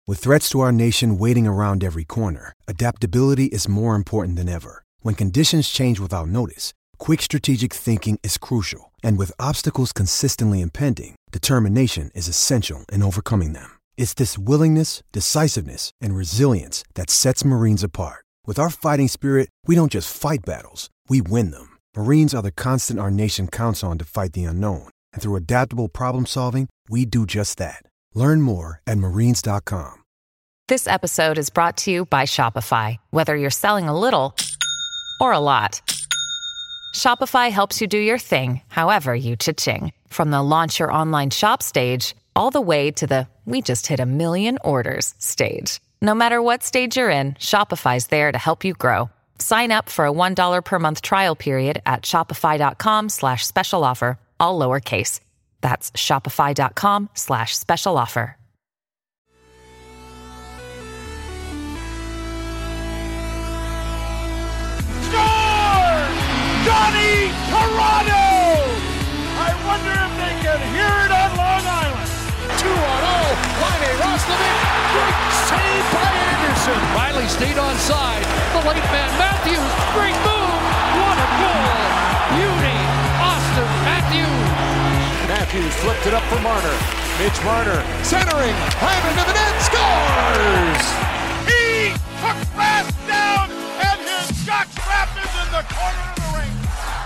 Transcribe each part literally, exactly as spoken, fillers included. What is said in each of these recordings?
With threats to our nation waiting around every corner, adaptability is more important than ever. When conditions change without notice, quick strategic thinking is crucial. And with obstacles consistently impending, determination is essential in overcoming them. It's this willingness, decisiveness, and resilience that sets Marines apart. With our fighting spirit, we don't just fight battles, we win them. Marines are the constant our nation counts on to fight the unknown. And through adaptable problem solving, we do just that. Learn more at marines dot com. This episode is brought to you by Shopify. Whether you're selling a little or a lot, Shopify helps you do your thing, however you cha-ching. From the launch your online shop stage, all the way to the we just hit a million orders stage. No matter what stage you're in, Shopify's there to help you grow. Sign up for a one dollar per month trial period at shopify.com slash special offer, all lowercase. That's shopify.com slash special offer. Score! Johnny Toronto! I wonder if they can hear it on Long Island. two on oh, Laine Roslovic, great save by Anderson. Riley stayed on side, the late man Matthews, great move, what a goal! Beauty, Austin Matthews. Matthews flipped it up for Marner. Mitch Marner centering, Hyman to the net, scores! He took fast down and his shot trapped into the corner of the ring.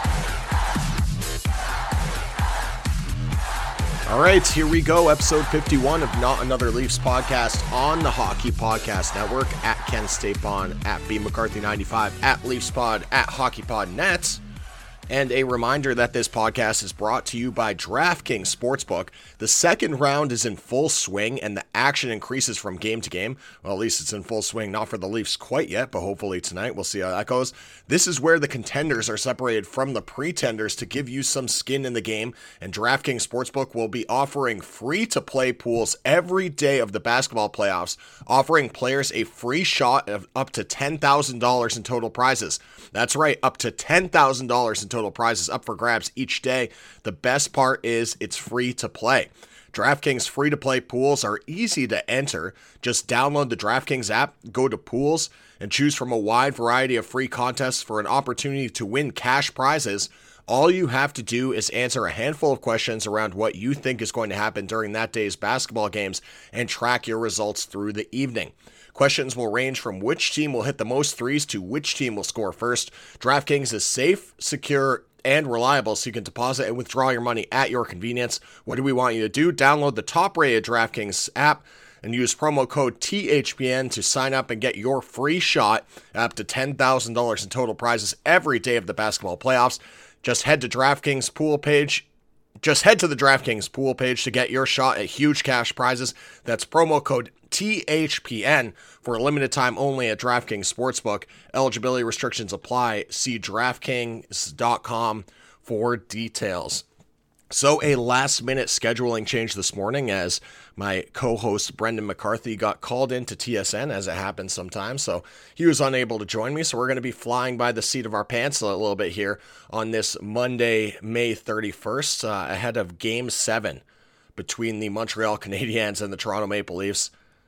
All right, here we go. Episode fifty-one of Not Another Leafs podcast on the Hockey Podcast Network. At Ken Stapon, at B McCarthy ninety-five, at LeafsPod, at HockeyPodNet. And a reminder that this podcast is brought to you by DraftKings Sportsbook. The second round is in full swing and the action increases from game to game. Well, at least it's in full swing, not for the Leafs quite yet, but hopefully tonight. We'll see how that goes. This is where the contenders are separated from the pretenders to give you some skin in the game. And DraftKings Sportsbook will be offering free-to-play pools every day of the basketball playoffs, offering players a free shot of up to ten thousand dollars in total prizes. That's right, up to ten thousand dollars in total prizes up for grabs each day. The best part is it's free to play. DraftKings free-to-play pools are easy to enter. Just download the DraftKings app, go to pools, and choose from a wide variety of free contests for an opportunity to win cash prizes. All you have to do is answer a handful of questions around what you think is going to happen during that day's basketball games and track your results through the evening. Questions will range from which team will hit the most threes to which team will score first. DraftKings is safe, secure, and reliable, so you can deposit and withdraw your money at your convenience. What do we want you to do? Download the top-rated DraftKings app and use promo code T H P N to sign up and get your free shot up to ten thousand dollars in total prizes every day of the basketball playoffs. Just head to DraftKings pool page. Just head to the DraftKings pool page to get your shot at huge cash prizes. That's promo code T H P N for a limited time only at DraftKings Sportsbook. Eligibility restrictions apply. See DraftKings dot com for details. So a last-minute scheduling change this morning as my co-host Brendan McCarthy got called into T S N, as it happens sometimes, so he was unable to join me, so we're going to be flying by the seat of our pants a little bit here on this Monday, May thirty-first, uh, ahead of Game seven between the Montreal Canadiens and the Toronto Maple Leafs.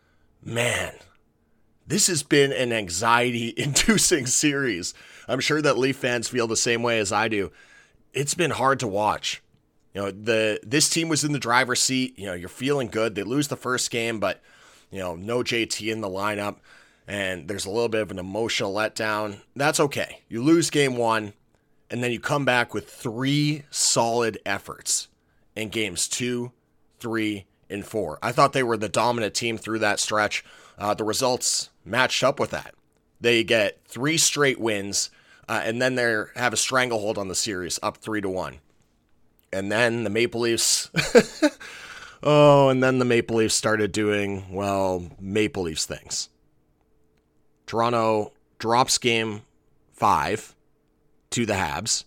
Man, this has been an anxiety-inducing series. I'm sure that Leaf fans feel the same way as I do. It's been hard to watch. You know, the this team was in the driver's seat. You know, you're feeling good. They lose the first game, but, you know, no J T in the lineup, and there's a little bit of an emotional letdown. That's okay. You lose game one, and then you come back with three solid efforts in games two, three, and four. I thought they were the dominant team through that stretch. Uh, the results matched up with that. They get three straight wins, uh, and then they have a stranglehold on the series, up three to one. And then the Maple Leafs, oh, and then the Maple Leafs started doing, well, Maple Leafs things. Toronto drops game five to the Habs.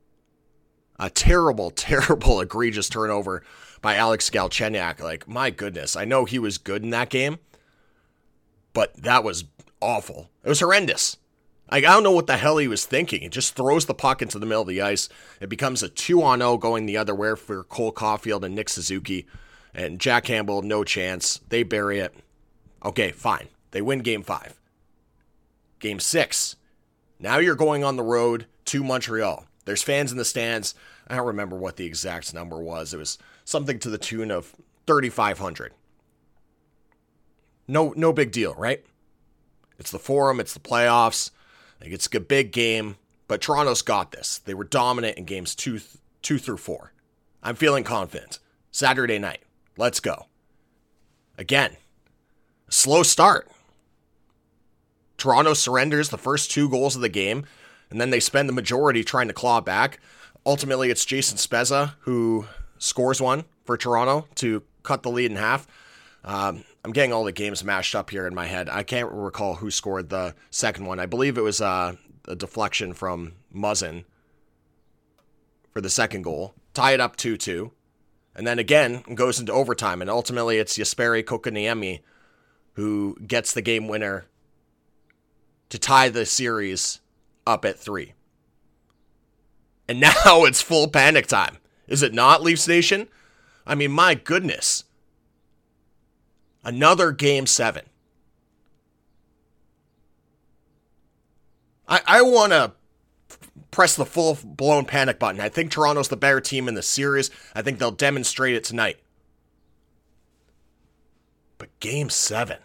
A terrible, terrible, egregious turnover by Alex Galchenyuk. Like, my goodness, I know he was good in that game, but that was awful. It was horrendous. Like, I don't know what the hell he was thinking. He just throws the puck into the middle of the ice. It becomes a two on oh going the other way for Cole Caulfield and Nick Suzuki. And Jack Campbell, no chance. They bury it. Okay, fine. They win game five. Game six. Now you're going on the road to Montreal. There's fans in the stands. I don't remember what the exact number was. It was something to the tune of thirty-five hundred. No, no big deal, right? It's the Forum. It's the playoffs. Like, it's a big game, but Toronto's got this. They were dominant in games two, th- two through four. I'm feeling confident. Saturday night. Let's go. Again, a slow start. Toronto surrenders the first two goals of the game, and then they spend the majority trying to claw back. Ultimately, it's Jason Spezza who scores one for Toronto to cut the lead in half. Um, I'm getting all the games mashed up here in my head. I can't recall who scored the second one. I believe it was uh, a deflection from Muzzin for the second goal. Tie it up two two. And then again, it goes into overtime. And ultimately, it's Jesperi Kotkaniemi who gets the game winner to tie the series up at three. And now it's full panic time. Is it not, Leafs Nation? I mean, my goodness. Another game seven. I, I want to press the full-blown panic button. I think Toronto's the better team in the series. I think they'll demonstrate it tonight. But game seven.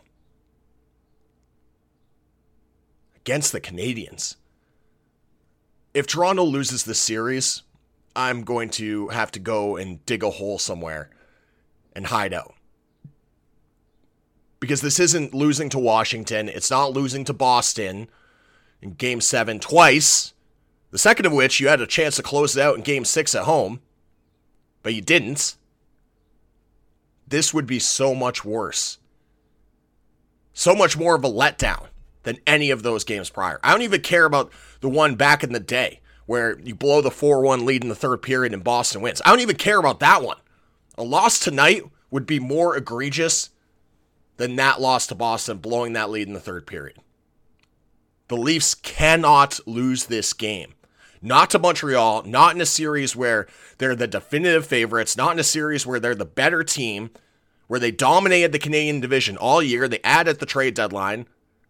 Against the Canadiens. If Toronto loses this series, I'm going to have to go and dig a hole somewhere and hide out. Because this isn't losing to Washington. It's not losing to Boston in game seven twice. The second of which you had a chance to close it out in game six at home. But you didn't. This would be so much worse. So much more of a letdown than any of those games prior. I don't even care about the one back in the day where you blow the four one lead in the third period and Boston wins. I don't even care about that one. A loss tonight would be more egregious than that loss to Boston, blowing that lead in the third period. The Leafs cannot lose this game. Not to Montreal, not in a series where they're the definitive favorites, not in a series where they're the better team, where they dominated the Canadian division all year, they added the trade deadline,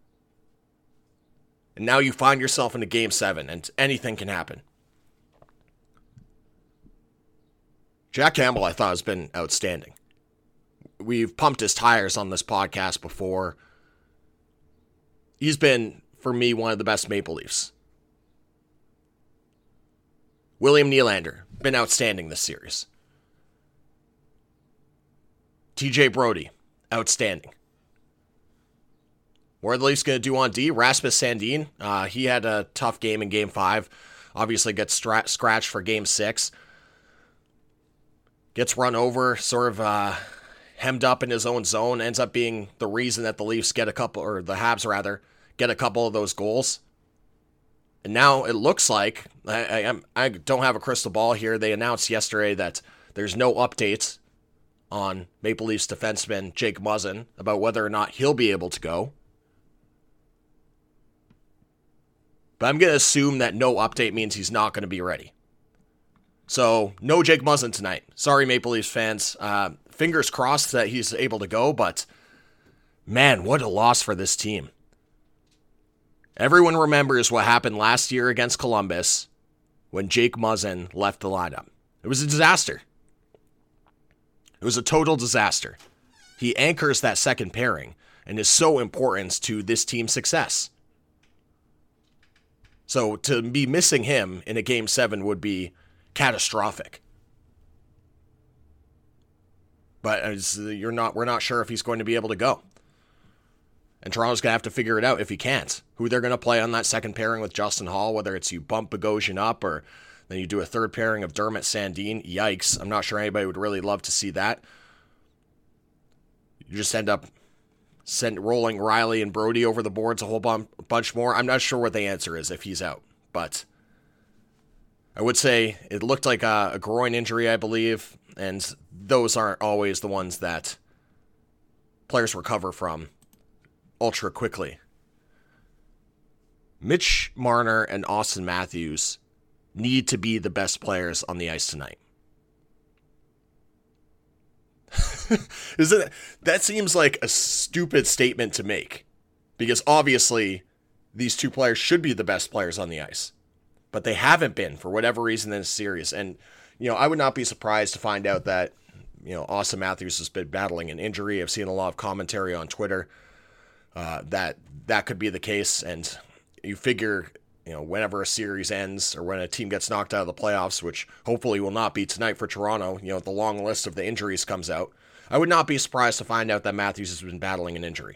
and now you find yourself in a game seven, and anything can happen. Jack Campbell, I thought, has been outstanding. We've pumped his tires on this podcast before. He's been, for me, one of the best Maple Leafs. William Nylander, been outstanding this series. T J Brody, outstanding. What are the Leafs going to do on D? Rasmus Sandin, uh, he had a tough game in game five. Obviously gets stra- scratched for game six. Gets run over, sort of uh, hemmed up in his own zone. Ends up being the reason that the Leafs get a couple, or the Habs rather, get a couple of those goals. And now it looks like, I, I, I don't have a crystal ball here. They announced yesterday that there's no updates on Maple Leafs defenseman Jake Muzzin about whether or not he'll be able to go. But I'm going to assume that no update means he's not going to be ready. So, no Jake Muzzin tonight. Sorry, Maple Leafs fans. Uh, fingers crossed that he's able to go, but man, what a loss for this team. Everyone remembers what happened last year against Columbus when Jake Muzzin left the lineup. It was a disaster. It was a total disaster. He anchors that second pairing and is so important to this team's success. So to be missing him in a game seven would be catastrophic. But you're not, we're not sure if he's going to be able to go. And Toronto's going to have to figure it out if he can't. Who they're going to play on that second pairing with Justin Hall, whether it's you bump Bogosian up or then you do a third pairing of Dermott Sandin. Yikes. I'm not sure anybody would really love to see that. You just end up send, rolling Riley and Brody over the boards a whole bum, bunch more. I'm not sure what the answer is if he's out. But I would say it looked like a, a groin injury, I believe. And those aren't always the ones that players recover from ultra quickly. Mitch Marner and Austin Matthews need to be the best players on the ice tonight. Is it, that seems like a stupid statement to make, because obviously these two players should be the best players on the ice, but they haven't been for whatever reason in this series. And, you know, I would not be surprised to find out that, you know, Austin Matthews has been battling an injury. I've seen a lot of commentary on Twitter uh, that that could be the case. And you figure, you know, whenever a series ends or when a team gets knocked out of the playoffs, which hopefully will not be tonight for Toronto, you know, the long list of the injuries comes out, I would not be surprised to find out that Matthews has been battling an injury.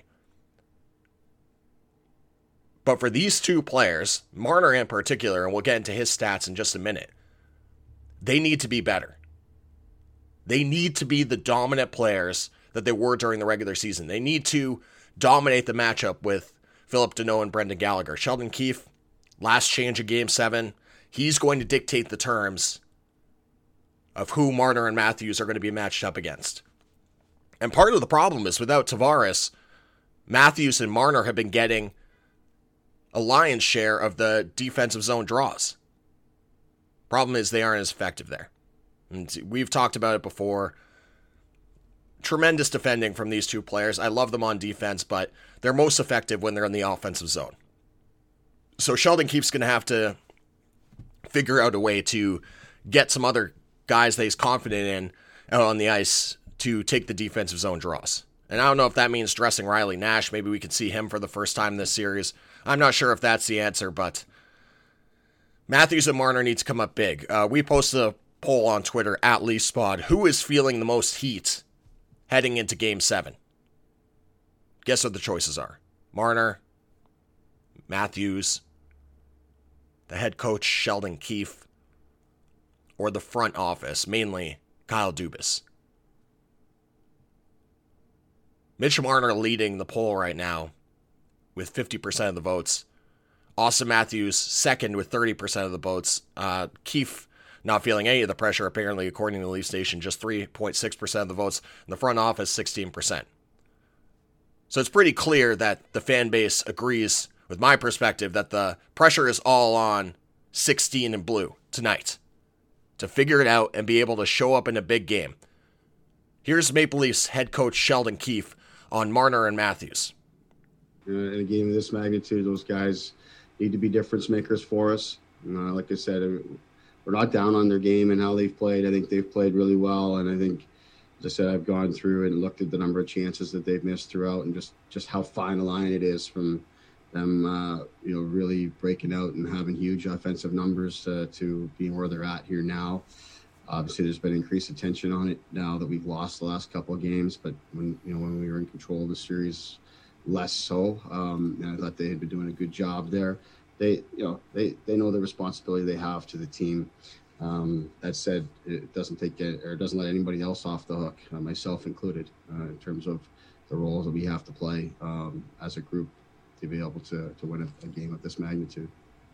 But for these two players, Marner in particular, and we'll get into his stats in just a minute, they need to be better. They need to be the dominant players that they were during the regular season. They need to dominate the matchup with Phillip Danault and Brendan Gallagher. Sheldon Keefe, last change of Game seven, he's going to dictate the terms of who Marner and Matthews are going to be matched up against. And part of the problem is without Tavares, Matthews and Marner have been getting a lion's share of the defensive zone draws. Problem is they aren't as effective there. And we've talked about it before. Tremendous defending from these two players. I love them on defense, but they're most effective when they're in the offensive zone. So Sheldon Keefe's going to have to figure out a way to get some other guys that he's confident in out on the ice to take the defensive zone draws. And I don't know if that means dressing Riley Nash. Maybe we could see him for the first time this series. I'm not sure if that's the answer, but Matthews and Marner need to come up big. Uh, we posted a poll on Twitter, at LeafsPod. Who is feeling the most heat heading into Game seven? Guess what the choices are. Marner, Matthews, the head coach, Sheldon Keefe, or the front office, mainly Kyle Dubas. Mitch Marner leading the poll right now with fifty percent of the votes. Austin Matthews second with thirty percent of the votes. Uh, Keefe not feeling any of the pressure, apparently, according to the Leaf Station, just three point six percent of the votes. In the front office, sixteen percent. So it's pretty clear that the fan base agrees with my perspective that the pressure is all on sixteen and blue tonight to figure it out and be able to show up in a big game. Here's Maple Leafs head coach Sheldon Keefe on Marner and Matthews. Uh, in a game of this magnitude, those guys need to be difference makers for us. Uh, like I said, we're not down on their game and how they've played. I think they've played really well, and I think, as I said, I've gone through and looked at the number of chances that they've missed throughout, and just, just how fine a line it is from them, uh, you know, really breaking out and having huge offensive numbers uh, to being where they're at here now. Obviously, there's been increased attention on it now that we've lost the last couple of games, but when you know when we were in control of the series, less so. Um, and I thought they had been doing a good job there. They, you know, they, they know the responsibility they have to the team. Um, that said, it doesn't take it, or it doesn't let anybody else off the hook, uh, myself included, uh, in terms of the roles that we have to play um, as a group to be able to to win a, a game of this magnitude.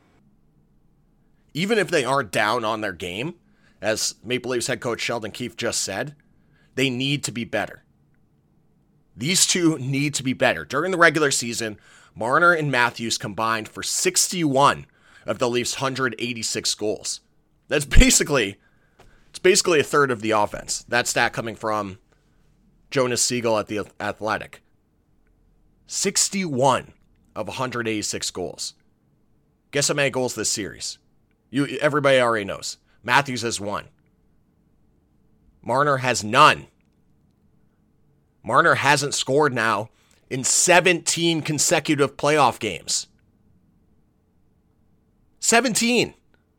Even if they are down on their game, as Maple Leafs head coach Sheldon Keefe just said, they need to be better. These two need to be better. During the regular season, Marner and Matthews combined for sixty-one of the Leafs' one hundred eighty-six goals. That's basically, it's basically a third of the offense. That stat coming from Jonas Siegel at The Athletic. sixty-one of one hundred eighty-six goals. Guess how many goals this series? You, everybody already knows. Matthews has one. Marner has none. Marner hasn't scored now in seventeen consecutive playoff games. seventeen.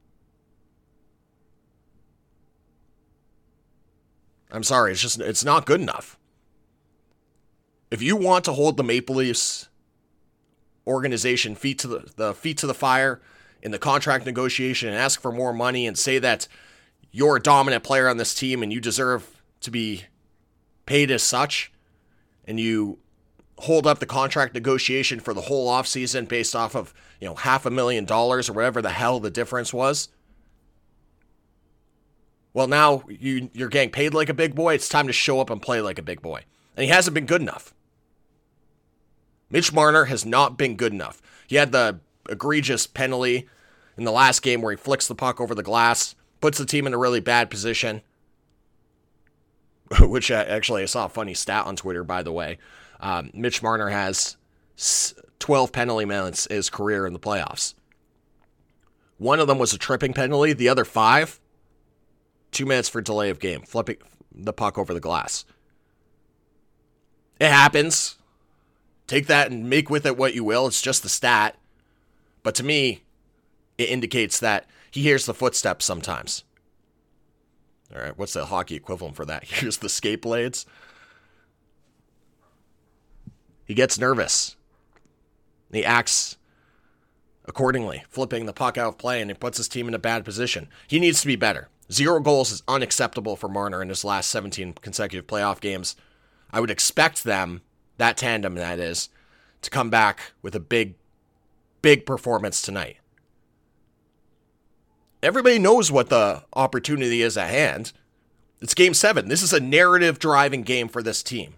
I'm sorry, it's just, it's not good enough. If you want to hold the Maple Leafs organization feet to the, the feet to the fire in the contract negotiation and ask for more money and say that you're a dominant player on this team and you deserve to be paid as such, and you hold up the contract negotiation for the whole offseason based off of, you know, half a million dollars or whatever the hell the difference was. Well, now you, you're getting paid like a big boy. It's time to show up and play like a big boy. And he hasn't been good enough. Mitch Marner has not been good enough. He had the egregious penalty in the last game where he flicks the puck over the glass, puts the team in a really bad position. which actually I saw a funny stat on Twitter, by the way. Um, Mitch Marner has twelve penalty minutes in his career in the playoffs. One of them was a tripping penalty. The other five, two minutes for delay of game, flipping the puck over the glass. It happens. Take that and make with it what you will. It's just a stat. But to me, it indicates that he hears the footsteps sometimes. All right, what's the hockey equivalent for that? Here's the skate blades. He gets nervous. He acts accordingly, flipping the puck out of play, and it puts his team in a bad position. He needs to be better. Zero goals is unacceptable for Marner in his last seventeen consecutive playoff games. I would expect them, that tandem that is, to come back with a big, big performance tonight. Everybody knows what the opportunity is at hand. It's game seven. This is a narrative-driving game for this team.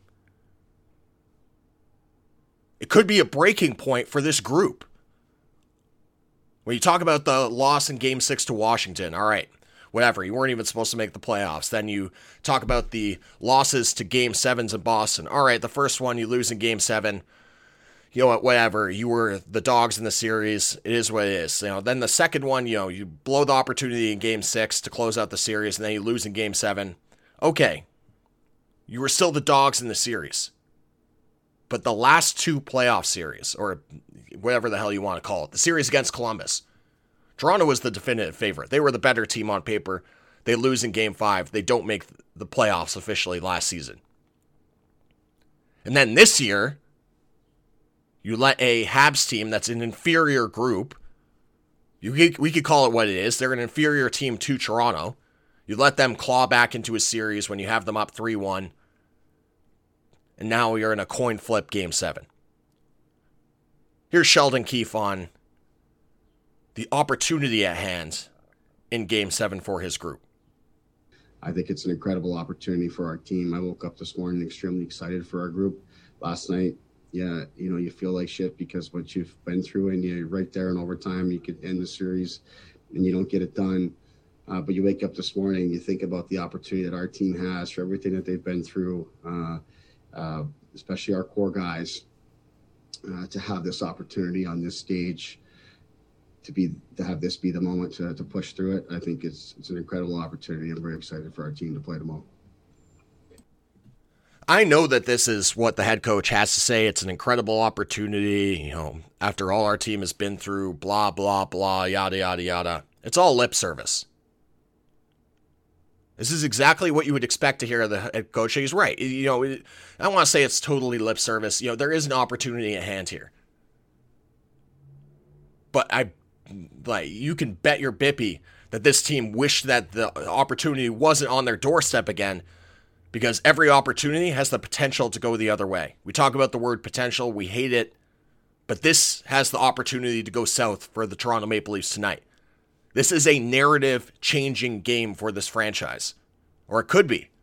It could be a breaking point for this group. When you talk about the loss in game six to Washington, all right, whatever, you weren't even supposed to make the playoffs. Then you talk about the losses to game sevens in Boston. All right, the first one you lose in game seven. You know what, whatever, you were the dogs in the series. It is what it is. You know, then the second one, you know, you blow the opportunity in game six to close out the series, and then you lose in game seven. Okay, you were still the dogs in the series. But the last two playoff series, or whatever the hell you want to call it, the series against Columbus, Toronto was the definitive favorite. They were the better team on paper. They lose in game five. They don't make the playoffs officially last season. And then this year, you let a Habs team that's an inferior group, you we could call it what it is, they're an inferior team to Toronto. You let them claw back into a series when you have them up three one. And now you're in a coin flip game seven. Here's Sheldon Keefe on the opportunity at hand in game seven for his group. I think it's an incredible opportunity for our team. I woke up this morning extremely excited for our group. Last night, yeah, you know, you feel like shit because what you've been through, and you're right there in overtime, you could end the series and you don't get it done. Uh, but you wake up this morning, you think about the opportunity that our team has for everything that they've been through, uh, uh, especially our core guys, uh, to have this opportunity on this stage, to be to have this be the moment to, to push through it. I think it's it's an incredible opportunity. I'm very excited for our team to play tomorrow. I know that this is what the head coach has to say. It's an incredible opportunity. You know, after all our team has been through, blah, blah, blah, yada, yada, yada. It's all lip service. This is exactly what you would expect to hear of the head coach. He's right. You know, I don't want to say it's totally lip service. You know, there is an opportunity at hand here. But I, like, you can bet your bippy that this team wished that the opportunity wasn't on their doorstep again, because every opportunity has the potential to go the other way. We talk about the word potential. We hate it. But this has the opportunity to go south for the Toronto Maple Leafs tonight. This is a narrative-changing game for this franchise. Or it could be.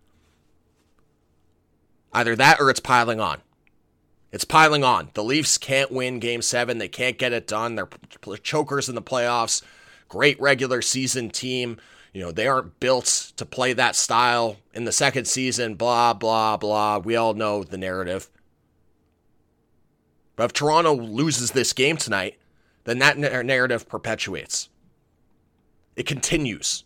Either that or it's piling on. It's piling on. The Leafs can't win Game seven. They can't get it done. They're chokers in the playoffs. Great regular season team. You know, they aren't built to play that style in the second season, blah, blah, blah. We all know the narrative. But if Toronto loses this game tonight, then that narrative perpetuates. It continues.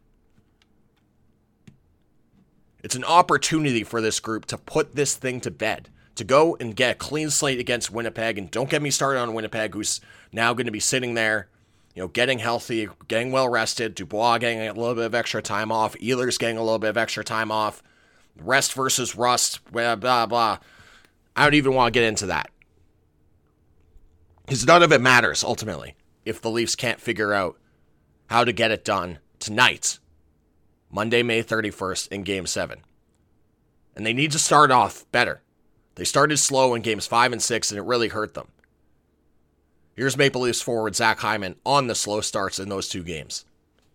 It's an opportunity for this group to put this thing to bed, to go and get a clean slate against Winnipeg. And don't get me started on Winnipeg, who's now going to be sitting there, you know, getting healthy, getting well rested, Dubois getting a little bit of extra time off, Ehlers getting a little bit of extra time off, rest versus rust, blah, blah, blah. I don't even want to get into that. Because none of it matters, ultimately, if the Leafs can't figure out how to get it done tonight, Monday, May thirty-first, in Game seven. And they need to start off better. They started slow in Games five and six, and it really hurt them. Here's Maple Leafs forward Zach Hyman on the slow starts in those two games.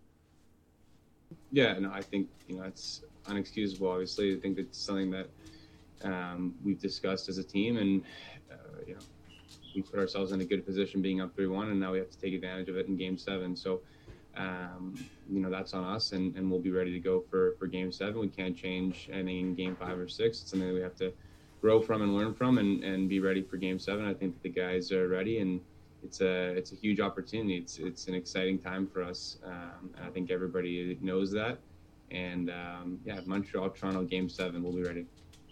Yeah, no, I think, you know, it's unexcusable, obviously. I think it's something that um, we've discussed as a team, and, uh, you know, we put ourselves in a good position being up three one, and now we have to take advantage of it in Game seven. So um, you know, that's on us, and, and we'll be ready to go for, for game seven. We can't change anything in game five or six. It's something that we have to grow from and learn from, and, and be ready for game seven. I think that the guys are ready, and it's a, it's a huge opportunity. It's, it's an exciting time for us. Um, and I think everybody knows that. And um, yeah, Montreal, Toronto, game seven, we'll be ready.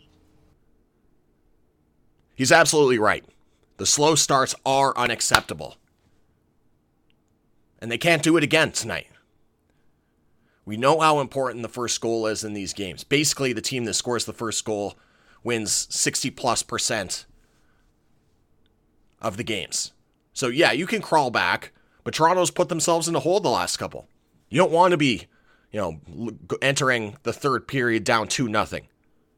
He's absolutely right. The slow starts are unacceptable. And they can't do it again tonight. We know how important the first goal is in these games. Basically, the team that scores the first goal wins sixty plus percent of the games. So yeah, you can crawl back, but Toronto's put themselves in a hole the last couple. You don't want to be, you know, entering the third period down two nothing.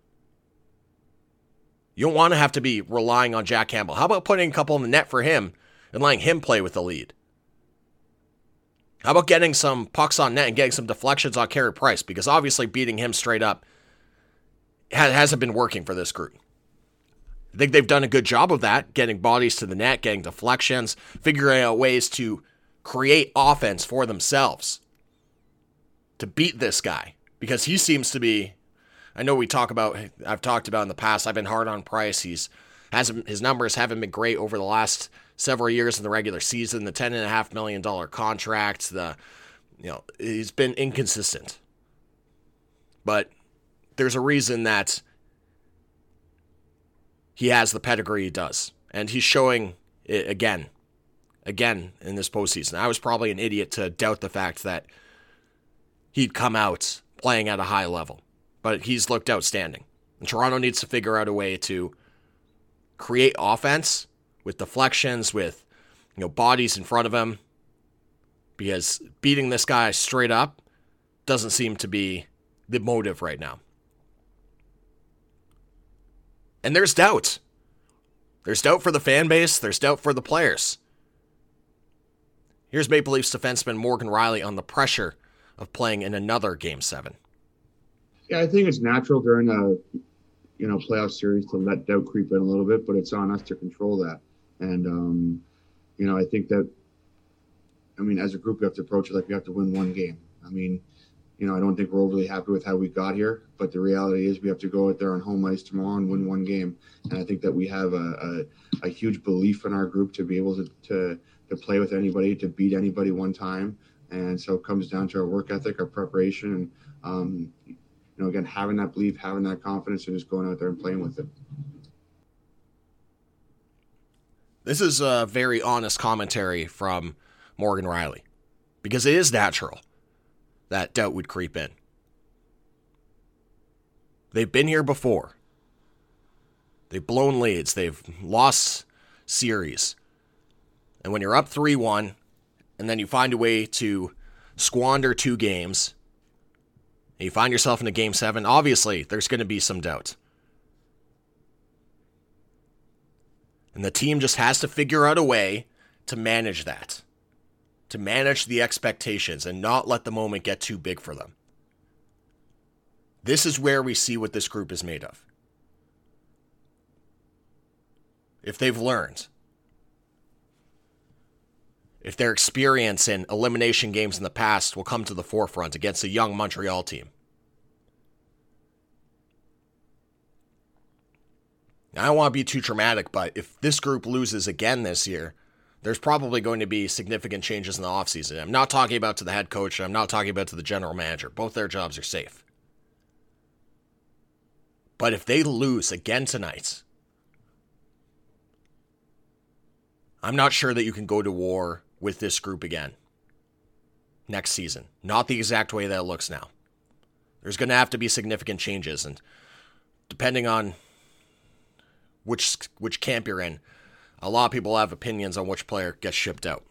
You don't want to have to be relying on Jack Campbell. How about putting a couple in the net for him and letting him play with the lead? How about getting some pucks on net and getting some deflections on Carey Price? Because obviously beating him straight up hasn't been working for this group. I think they've done a good job of that, getting bodies to the net, getting deflections, figuring out ways to create offense for themselves to beat this guy. Because he seems to be, I know we talk about, I've talked about in the past, I've been hard on Price. He's hasn't his numbers haven't been great over the last several years in the regular season. The ten and a half million dollar contract, the you know, he's been inconsistent. But there's a reason that he has the pedigree he does, and he's showing it again, again in this postseason. I was probably an idiot to doubt the fact that he'd come out playing at a high level, but he's looked outstanding. And Toronto needs to figure out a way to create offense with deflections, with you know bodies in front of him, because beating this guy straight up doesn't seem to be the motive right now. And there's doubt. There's doubt for the fan base. There's doubt for the players. Here's Maple Leafs defenseman Morgan Rielly on the pressure of playing in another Game seven. Yeah, I think it's natural during a you know playoff series to let doubt creep in a little bit, but it's on us to control that. And, um, you know, I think that, I mean, as a group, we have to approach it like we have to win one game. I mean, you know, I don't think we're overly happy with how we got here, but the reality is we have to go out there on home ice tomorrow and win one game. And I think that we have a, a, a huge belief in our group to be able to, to, to play with anybody, to beat anybody one time. And so it comes down to our work ethic, our preparation, and, um, you know, again, having that belief, having that confidence, and just going out there and playing with it. This is a very honest commentary from Morgan Rielly, because it is natural that doubt would creep in. They've been here before. They've blown leads. They've lost series. And when you're up three one, and then you find a way to squander two games, and you find yourself in a game seven, obviously there's going to be some doubt. And the team just has to figure out a way to manage that. To manage the expectations and not let the moment get too big for them. This is where we see what this group is made of. If they've learned. If their experience in elimination games in the past will come to the forefront against a young Montreal team. I don't want to be too dramatic, but if this group loses again this year, there's probably going to be significant changes in the offseason. I'm not talking about to the head coach, and I'm not talking about to the general manager. Both their jobs are safe. But if they lose again tonight, I'm not sure that you can go to war with this group again next season. Not the exact way that it looks now. There's going to have to be significant changes, and depending on which which camp you're in, a lot of people have opinions on which player gets shipped out.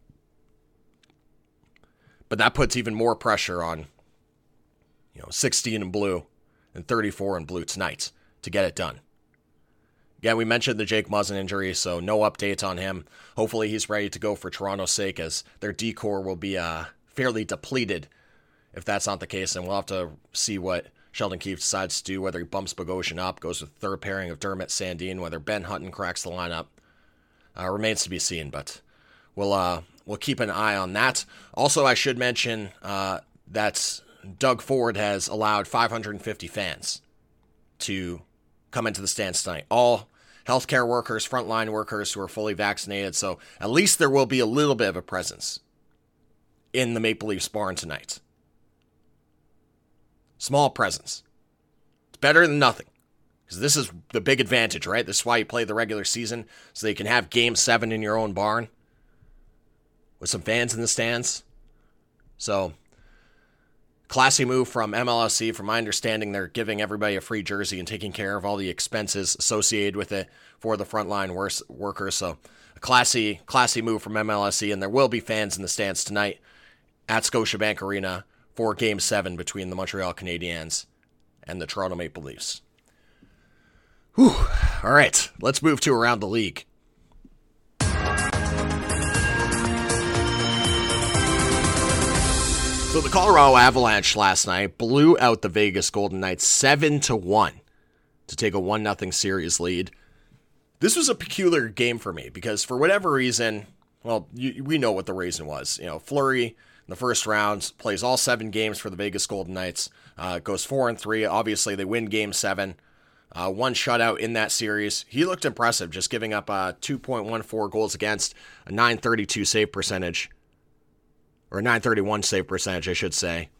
But that puts even more pressure on, you know, sixteen in blue and thirty-four in blue tonight to get it done. Again, we mentioned the Jake Muzzin injury, so no updates on him. Hopefully he's ready to go for Toronto's sake, as their D-core will be uh, fairly depleted if that's not the case, and we'll have to see what Sheldon Keefe decides to do, whether he bumps Bogosian up, goes with third pairing of Dermott Sandin, whether Ben Hutton cracks the lineup. Uh, remains to be seen, but we'll uh, we'll keep an eye on that. Also, I should mention uh, that Doug Ford has allowed five hundred fifty fans to come into the stands tonight. All healthcare workers, frontline workers who are fully vaccinated. So at least there will be a little bit of a presence in the Maple Leafs barn tonight. Small presence. It's better than nothing. Because this is the big advantage, right? This is why you play the regular season, so you can have game seven in your own barn with some fans in the stands. So, classy move from M L S C. From my understanding, they're giving everybody a free jersey and taking care of all the expenses associated with it for the frontline workers. So, a classy, classy move from M L S C, and there will be fans in the stands tonight at Scotiabank Arena for Game seven between the Montreal Canadiens and the Toronto Maple Leafs. Whew. All right, let's move to around the league. So the Colorado Avalanche last night blew out the Vegas Golden Knights seven to one to take a one nothing series lead. This was a peculiar game for me because for whatever reason, well, you, we know what the reason was. You know, Fleury in the first round plays all seven games for the Vegas Golden Knights, uh, goes four and three. Obviously, they win Game seven. Uh, one shutout in that series. He looked impressive, just giving up uh, two point one four goals against, a nine thirty-two save percentage. Or a nine thirty-one save percentage, I should say.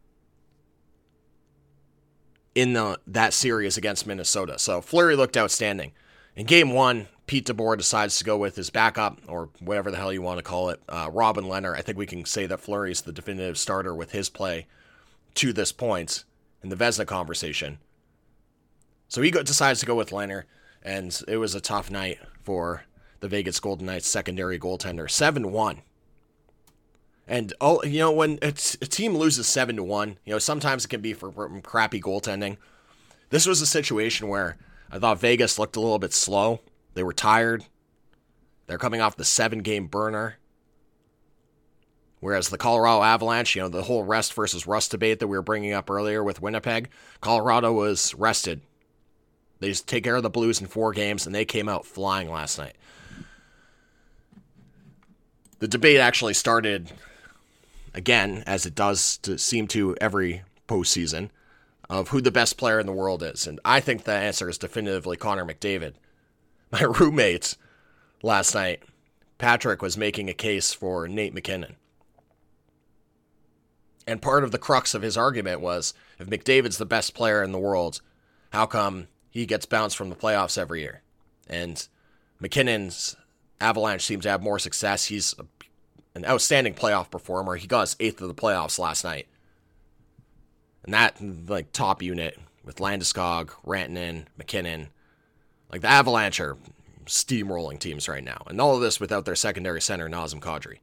In the that series against Minnesota. So Fleury looked outstanding. In game one, Pete DeBoer decides to go with his backup, or whatever the hell you want to call it, uh, Robin Lehner. I think we can say that Fleury is the definitive starter with his play to this point in the Vezina conversation. So he go, decides to go with Lehner, and it was a tough night for the Vegas Golden Knights secondary goaltender. seven one. And, oh, you know, when a, t- a team loses seven to one, you know, sometimes it can be for, for crappy goaltending. This was a situation where I thought Vegas looked a little bit slow. They were tired. They're coming off the seven-game burner. Whereas the Colorado Avalanche, you know, the whole rest versus rust debate that we were bringing up earlier with Winnipeg, Colorado was rested. They just take care of the Blues in four games, and they came out flying last night. The debate actually started, again, as it does to seem to every postseason, of who the best player in the world is. And I think the answer is definitively Connor McDavid. My roommate last night, Patrick, was making a case for Nate McKinnon. And part of the crux of his argument was, if McDavid's the best player in the world, how come he gets bounced from the playoffs every year? And McKinnon's Avalanche seems to have more success. He's a, an outstanding playoff performer. He got his eighth of the playoffs last night. And that, like, top unit with Landeskog, Rantanen, McKinnon, like, the Avalanche are steamrolling teams right now. And all of this without their secondary center, Nazem Kadri.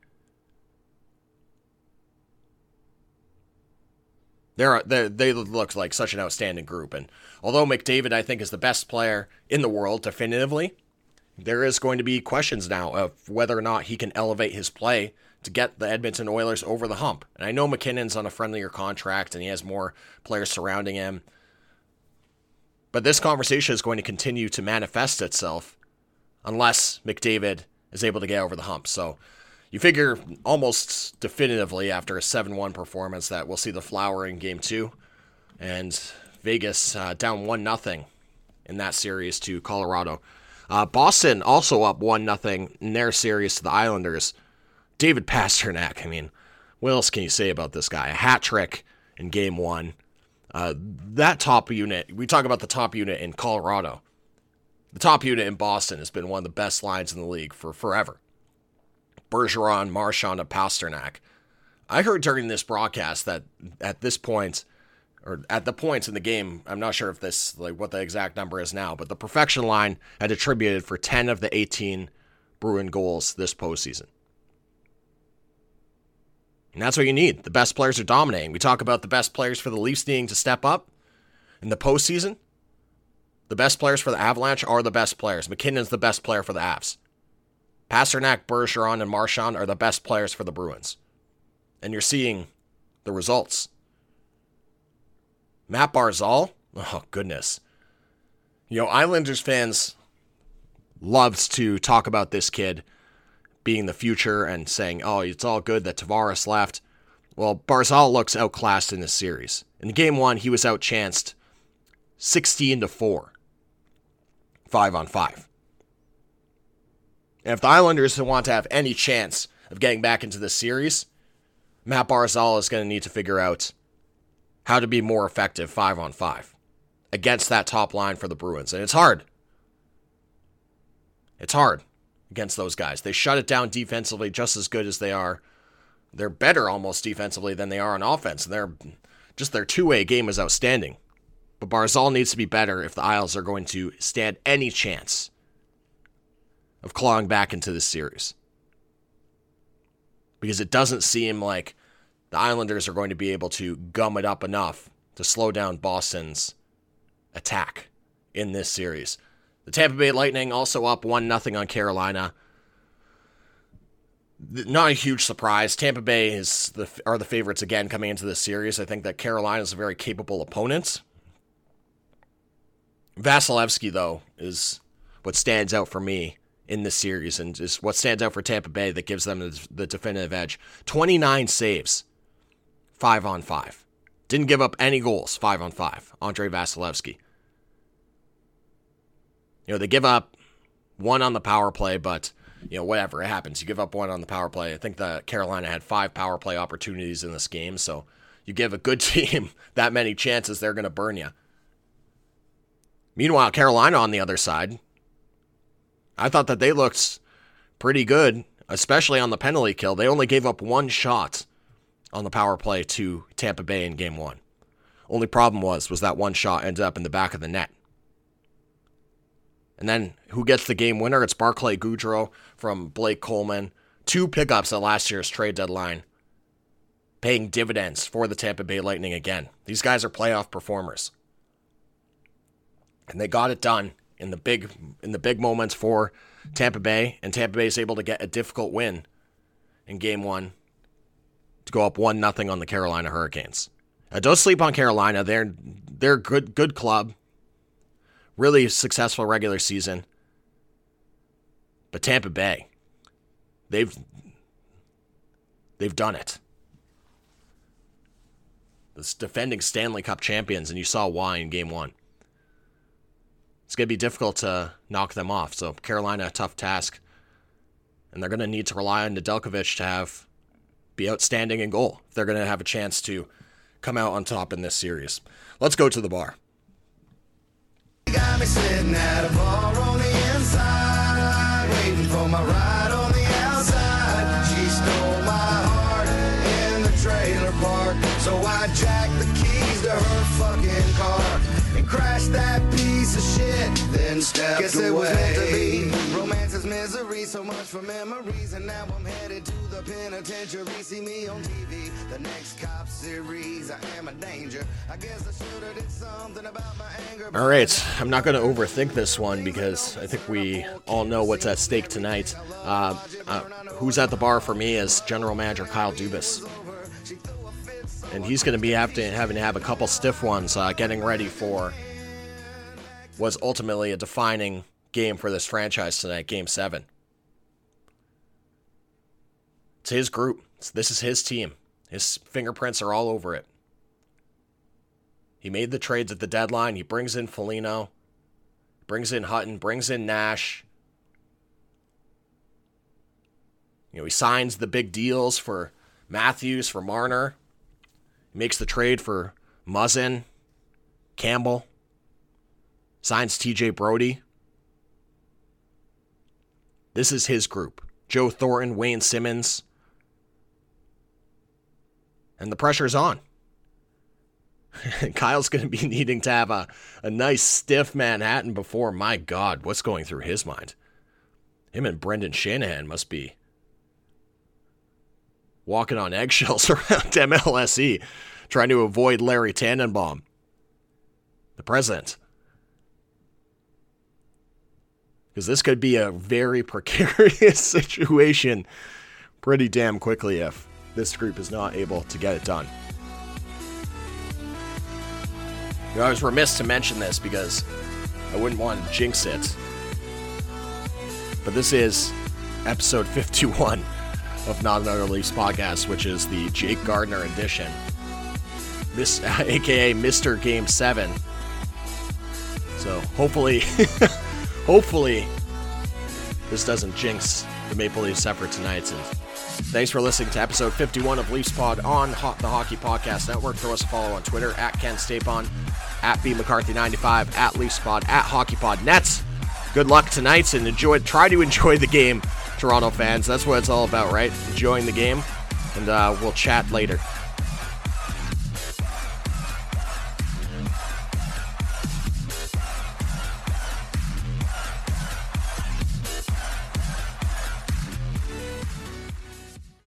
They're, they're, they look like such an outstanding group. And although McDavid, I think, is the best player in the world, definitively, there is going to be questions now of whether or not he can elevate his play to get the Edmonton Oilers over the hump. And I know McKinnon's on a friendlier contract and he has more players surrounding him. But this conversation is going to continue to manifest itself unless McDavid is able to get over the hump. So you figure almost definitively after a seven one performance that we'll see the flower in game two. And Vegas uh, down one nothing in that series to Colorado. Uh, Boston also up one nothing in their series to the Islanders. David Pastrnak, I mean, what else can you say about this guy? A hat trick in game one. Uh, that top unit, we talk about the top unit in Colorado. The top unit in Boston has been one of the best lines in the league for forever. Bergeron, Marchand, and Pastrnak. I heard during this broadcast that at this point, or at the points in the game, I'm not sure if this, like what the exact number is now, but the perfection line had attributed for ten of the eighteen Bruin goals this postseason. And that's what you need. The best players are dominating. We talk about the best players for the Leafs needing to step up in the postseason. The best players for the Avalanche are the best players. McKinnon's the best player for the Avs. Pastrnak, Bergeron, and Marchand are the best players for the Bruins. And you're seeing the results. Matt Barzal, oh goodness. You know, Islanders fans loves to talk about this kid being the future and saying, oh, it's all good that Tavares left. Well, Barzal looks outclassed in this series. In game one, he was outchanced sixteen to four. Five on five. And if the Islanders want to have any chance of getting back into this series, Matt Barzal is going to need to figure out how to be more effective five on five against that top line for the Bruins. And it's hard. It's hard against those guys. They shut it down defensively just as good as they are. They're better almost defensively than they are on offense. And they're just their two-way game is outstanding. But Barzal needs to be better if the Isles are going to stand any chance of clawing back into this series. Because it doesn't seem like the Islanders are going to be able to gum it up enough to slow down Boston's attack in this series. The Tampa Bay Lightning also up one nothing on Carolina. Not a huge surprise. Tampa Bay is the, are the favorites again coming into this series. I think that Carolina is a very capable opponent. Vasilevsky, though, is what stands out for me in this series and is what stands out for Tampa Bay that gives them the, the definitive edge. twenty-nine saves, five on five. Didn't give up any goals, five on five. Andrei Vasilevsky. You know, they give up one on the power play, but, you know, whatever, it happens. You give up one on the power play. I think that Carolina had five power play opportunities in this game, so you give a good team that many chances, they're going to burn you. Meanwhile, Carolina on the other side, I thought that they looked pretty good, especially on the penalty kill. They only gave up one shot on the power play to Tampa Bay in game one. Only problem was, was that one shot ended up in the back of the net. And then who gets the game winner? It's Barclay Goodrow from Blake Coleman. Two pickups at last year's trade deadline, paying dividends for the Tampa Bay Lightning again. These guys are playoff performers. And they got it done in the big in the big moments for Tampa Bay, and Tampa Bay is able to get a difficult win in game one to go up one nothing on the Carolina Hurricanes. Now, don't sleep on Carolina. They're they're a good good club. Really successful regular season. But Tampa Bay, they've they've done it. The defending Stanley Cup champions, and you saw why in game one. It's going to be difficult to knock them off. So Carolina, a tough task. And they're going to need to rely on Nedeljkovic to have be outstanding in goal if they're going to have a chance to come out on top in this series. Let's go to the bar. You got me sitting at a bar on the inside, waiting for my ride on the outside. She stole my heart in the trailer park, so I jacked the keys to her fucking car and crashed that piece of shit, then stepped Guess away. It was meant to be. Romance is misery, so much for memories, and now I'm headed to the penitentiary. See me on T V, the next cop series. I am a danger. I guess I should have did something about my anger. All right, I'm not going to overthink this one because I think we all know what's at stake tonight. Uh, uh, who's at the bar for me is General Manager Kyle Dubas. And he's going to be having to, having to have a couple stiff ones uh, getting ready for was ultimately a defining game for this franchise tonight, Game seven. It's his group. This is his team. His fingerprints are all over it. He made the trades at the deadline. He brings in Foligno, brings in Hutton, brings in Nash. You know, he signs the big deals for Matthews, for Marner. He makes the trade for Muzzin, Campbell. Signs T J Brody. This is his group. Joe Thornton, Wayne Simmons. And the pressure's on. Kyle's going to be needing to have a, a nice stiff Manhattan before. My God, what's going through his mind? Him and Brendan Shanahan must be walking on eggshells around M L S E, trying to avoid Larry Tannenbaum, the president. Because this could be a very precarious situation pretty damn quickly if this group is not able to get it done. You know, I was remiss to mention this because I wouldn't want to jinx it. But this is episode fifty-one of Not Another Leafs podcast, which is the Jake Gardiner edition, Miss, aka Mister Game seven. So hopefully, hopefully, this doesn't jinx the Maple Leafs effort tonight. And thanks for listening to episode fifty-one of Leafs Pod on Ho- the Hockey Podcast Network. Throw us a follow on Twitter at Ken Stapon, at B McCarthy ninety-five, at Leafs Pod, at HockeyPod Nets. Good luck tonight, and enjoy. Try to enjoy the game, Toronto fans. That's what it's all about, right? Enjoying the game, and uh, we'll chat later.